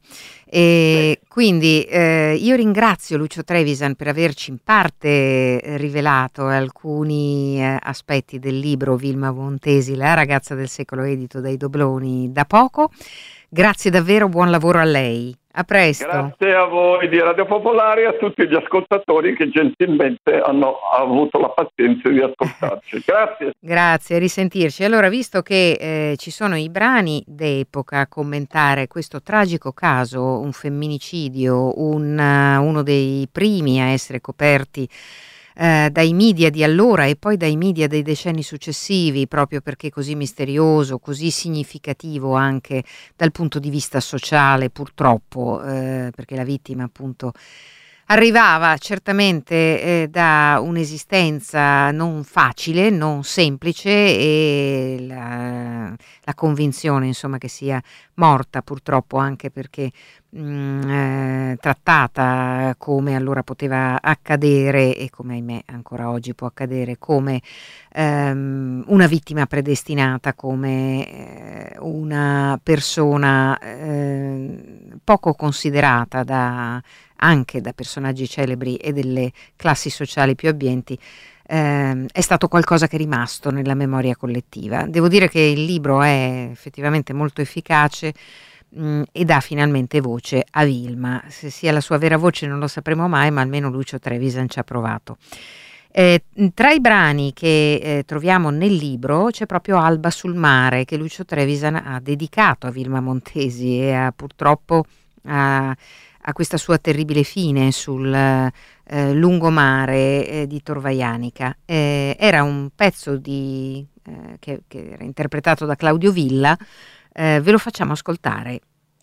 E quindi eh, io ringrazio Lucio Trevisan per averci in parte rivelato alcuni eh, aspetti del libro Vilma Montesi, La ragazza del secolo, edito dai Dobloni da poco. Grazie davvero, buon lavoro a lei. A presto. Grazie a voi di Radio Popolare e a tutti gli ascoltatori che gentilmente hanno avuto la pazienza di ascoltarci. Grazie. Grazie, a risentirci. Allora, visto che eh, ci sono i brani d'epoca a commentare questo tragico caso, un femminicidio, un, uh, uno dei primi a essere coperti Eh, dai media di allora e poi dai media dei decenni successivi, proprio perché così misterioso, così significativo anche dal punto di vista sociale, purtroppo, eh, perché la vittima appunto Arrivava certamente eh, da un'esistenza non facile, non semplice, e la, la convinzione, insomma, che sia morta, purtroppo, anche perché mh, eh, trattata come allora poteva accadere, e come ahimè ancora oggi può accadere, come ehm, una vittima predestinata, come eh, una persona eh, poco considerata da anche da personaggi celebri e delle classi sociali più abbienti, eh, è stato qualcosa che è rimasto nella memoria collettiva. Devo dire che il libro è effettivamente molto efficace mh, e dà finalmente voce a Vilma. Se sia la sua vera voce non lo sapremo mai, ma almeno Lucio Trevisan ci ha provato. Eh, tra i brani che eh, troviamo nel libro c'è proprio Alba sul mare, che Lucio Trevisan ha dedicato a Vilma Montesi e ha purtroppo ha, a questa sua terribile fine sul eh, lungomare eh, di Tor Vaianica. Eh, era un pezzo di, eh, che, che era interpretato da Claudio Villa, eh, ve lo facciamo ascoltare.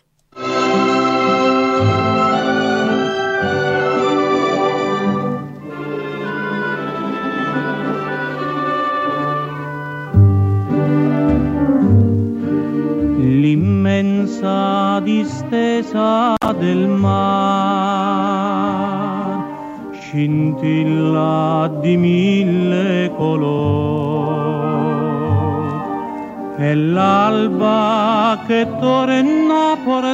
L'immensa distesa del mar scintilla di mille colori, è l'alba che torna a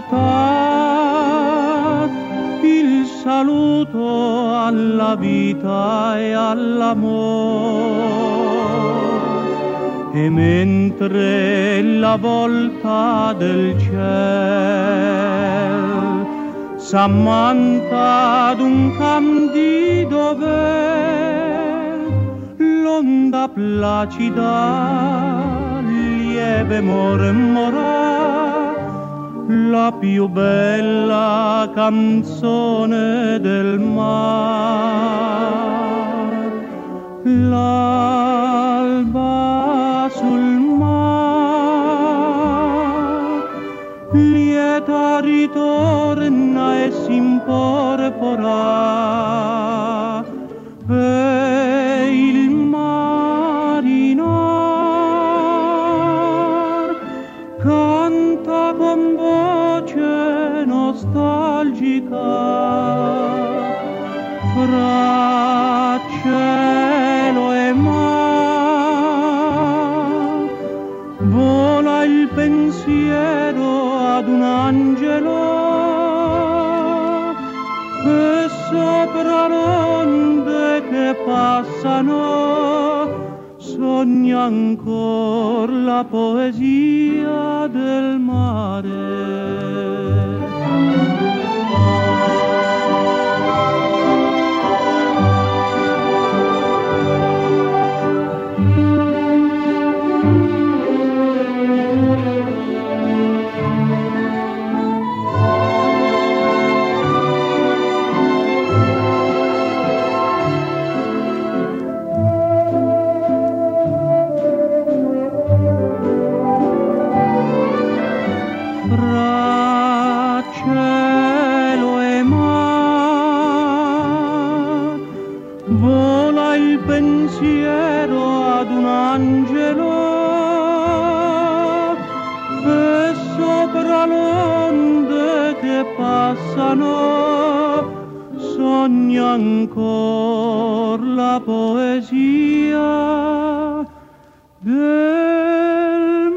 portare il saluto alla vita e all'amore. E mentre la volta del ciel s'ammanta d'un candido vel, l'onda placida lieve mormora la più bella canzone del mar. L'alba sul mar lieta ritorna e s'imporpora, e il marinar canta con voce nostalgica fra cielo e mar. Vola il pensiero ad un angelo e sopra l'onde che passano sogna ancor la poesia del mare. Sogna ancor la poesia del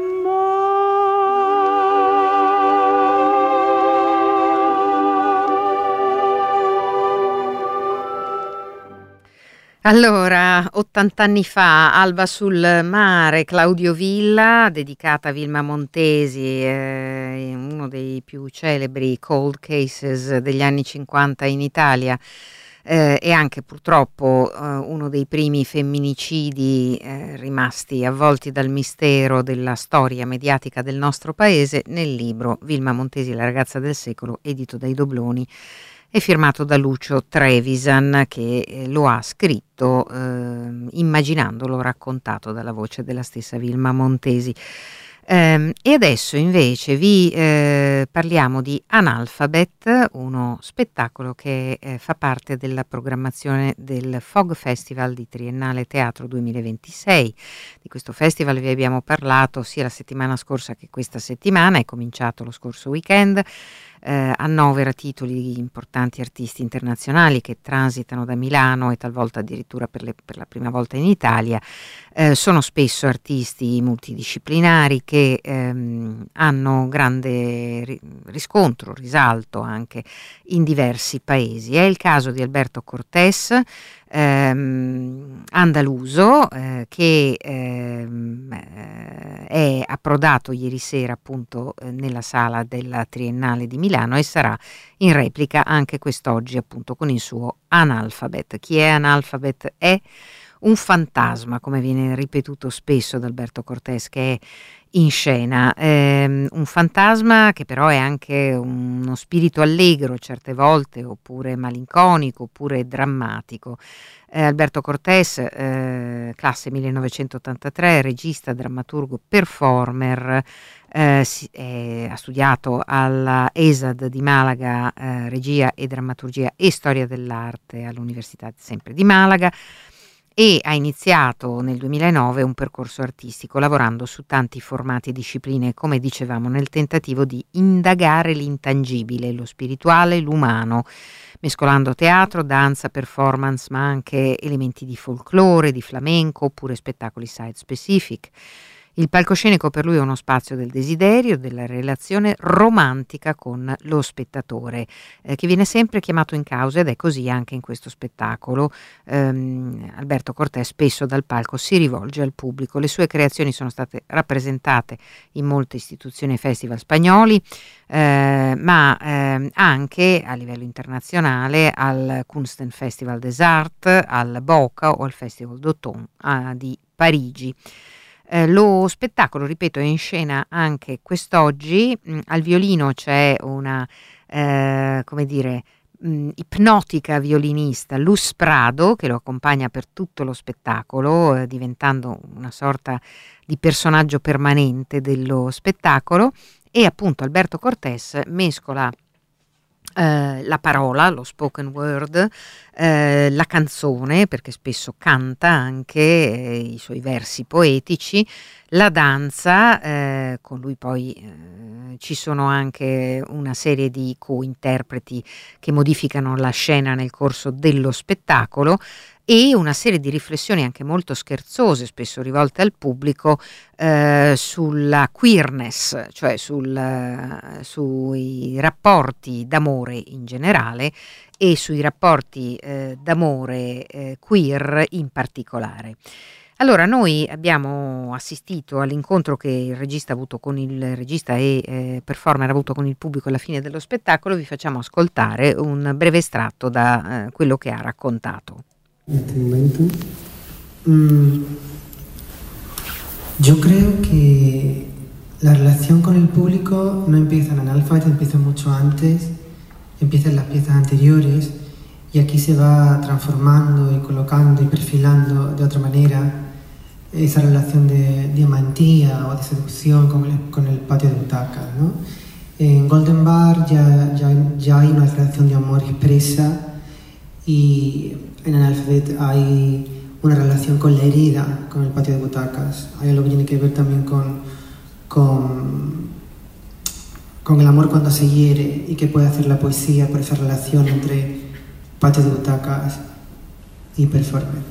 Allora, ottanta anni fa, Alba sul mare, Claudio Villa, dedicata a Vilma Montesi, eh, uno dei più celebri cold cases degli anni cinquanta in Italia, eh, e anche purtroppo eh, uno dei primi femminicidi eh, rimasti avvolti dal mistero della storia mediatica del nostro paese, nel libro Vilma Montesi, la ragazza del secolo, edito dai Dobloni e firmato da Lucio Trevisan, che eh, lo ha scritto eh, immaginandolo raccontato dalla voce della stessa Vilma Montesi. Um, e adesso invece vi eh, parliamo di Analphabet, uno spettacolo che eh, fa parte della programmazione del Fog Festival di Triennale Teatro duemilaventisei. Di questo festival vi abbiamo parlato sia la settimana scorsa che questa settimana, è cominciato lo scorso weekend. Eh, annovera titoli di importanti artisti internazionali che transitano da Milano e talvolta addirittura per, le, per la prima volta in Italia. Eh, sono spesso artisti multidisciplinari che ehm, hanno grande ri- riscontro, risalto anche in diversi paesi. È il caso di Alberto Cortés, ehm, andaluso, eh, che ehm, eh, è approdato ieri sera appunto eh, nella sala della Triennale di Milano e sarà in replica anche quest'oggi appunto con il suo Analphabet. Chi è Analphabet? È un fantasma, come viene ripetuto spesso da Alberto Cortés, che è in scena, ehm, un fantasma che però è anche uno spirito allegro certe volte, oppure malinconico, oppure drammatico. Eh, Alberto Cortés, eh, classe millenovecentottantatré, regista, drammaturgo, performer, eh, si, eh, ha studiato alla E S A D di Malaga eh, regia e drammaturgia e storia dell'arte all'Università sempre di Malaga, e ha iniziato nel duemilanove un percorso artistico lavorando su tanti formati e discipline, come dicevamo, nel tentativo di indagare l'intangibile, lo spirituale, l'umano, mescolando teatro, danza, performance, ma anche elementi di folklore, di flamenco oppure spettacoli site specific. Il palcoscenico per lui è uno spazio del desiderio, della relazione romantica con lo spettatore, eh, che viene sempre chiamato in causa, ed è così anche in questo spettacolo. Um, Alberto Cortés spesso dal palco si rivolge al pubblico. Le sue creazioni sono state rappresentate in molte istituzioni e festival spagnoli, eh, ma eh, anche a livello internazionale al Kunstfestival des Arts, al Boca o al Festival d'Automne ah, di Parigi. Eh, lo spettacolo, ripeto, è in scena anche quest'oggi. Mh, al violino c'è una, eh, come dire, mh, ipnotica violinista, Luz Prado, che lo accompagna per tutto lo spettacolo, eh, diventando una sorta di personaggio permanente dello spettacolo. E appunto Alberto Cortés mescola Uh, la parola, lo spoken word, uh, la canzone, perché spesso canta anche eh, i suoi versi poetici, la danza, eh, con lui poi eh, ci sono anche una serie di co-interpreti che modificano la scena nel corso dello spettacolo, e una serie di riflessioni anche molto scherzose, spesso rivolte al pubblico, eh, sulla queerness, cioè sul, uh, sui rapporti d'amore in generale e sui rapporti eh, d'amore eh, queer in particolare. Allora, noi abbiamo assistito all'incontro che il regista ha avuto con il regista e eh, performer ha avuto con il pubblico alla fine dello spettacolo. Vi facciamo ascoltare un breve estratto da eh, quello che ha raccontato. En este momento, mm, yo creo que la relación con el público no empieza en Analphabet, empieza mucho antes, empieza en las piezas anteriores, y aquí se va transformando y colocando y perfilando de otra manera esa relación de diamantía o de seducción con el, con el patio de butacas, ¿no? En Golden Bar ya, ya, ya hay una relación de amor expresa, y en Analphabet hay una relación con la herida, con el patio de butacas. Hay algo que tiene que ver también con, con, con el amor cuando se hiere, y que puede hacer la poesía por esa relación entre patio de butacas y performer.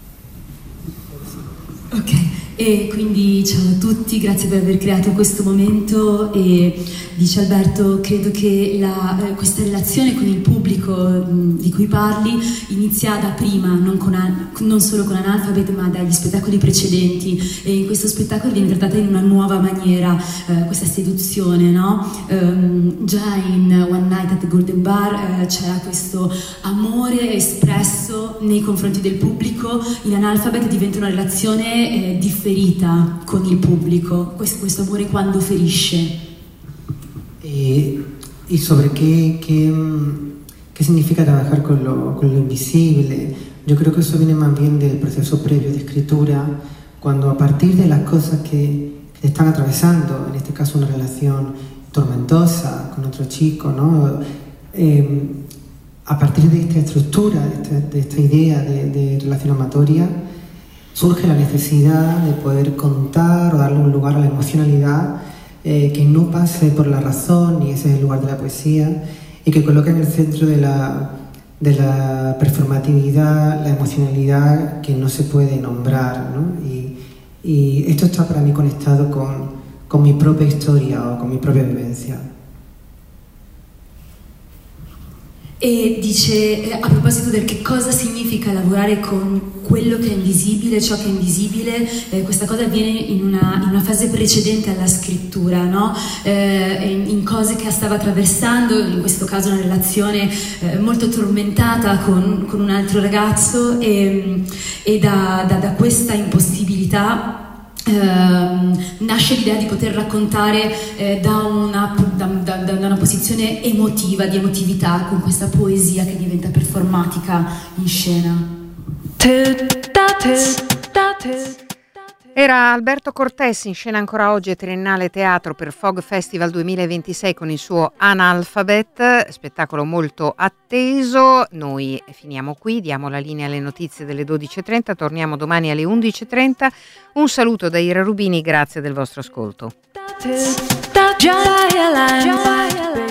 Ok, e quindi ciao a tutti, grazie per aver creato questo momento. E dice Alberto, credo che la, eh, questa relazione con il pubblico mh, di cui parli inizia da prima, non, con, non solo con Analphabet ma dagli spettacoli precedenti, e in questo spettacolo viene trattata in una nuova maniera eh, questa seduzione, no? Um, già in One Night at the Golden Bar eh, c'era questo amore espresso nei confronti del pubblico. In Analphabet diventa una relazione eh, differita con il pubblico, questo, questo amore quando ferisce. Eh, y sobre qué, qué, qué significa trabajar con lo, con lo invisible. Yo creo que eso viene más bien del proceso previo de escritura, cuando a partir de las cosas que, que están atravesando, en este caso, una relación tormentosa con otro chico, ¿no? Eh, a partir de esta estructura, de esta, de esta idea de, de relación amatoria, surge la necesidad de poder contar o darle un lugar a la emocionalidad eh, que no pase por la razón, y ese es el lugar de la poesía, y que coloque en el centro de la, de la performatividad la emocionalidad que no se puede nombrar, ¿no? Y, y esto está para mí conectado con, con mi propia historia o con mi propia vivencia. E dice, a proposito del che cosa significa lavorare con quello che è invisibile, ciò che è invisibile, eh, questa cosa avviene in una, in una fase precedente alla scrittura, no? Eh, in, in cose che stava attraversando, in questo caso una relazione eh, molto tormentata con, con un altro ragazzo, e, e da, da, da questa impossibilità Uh, nasce l'idea di poter raccontare eh, da, una, da, da, da una posizione emotiva, di emotività, con questa poesia che diventa performatica in scena. Era Alberto Cortés, in scena ancora oggi a Triennale Teatro per Fog Festival duemilaventisei con il suo Analphabet, spettacolo molto atteso. Noi finiamo qui, diamo la linea alle notizie delle dodici e trenta, torniamo domani alle undici e trenta. Un saluto da Ira Rubini, grazie del vostro ascolto.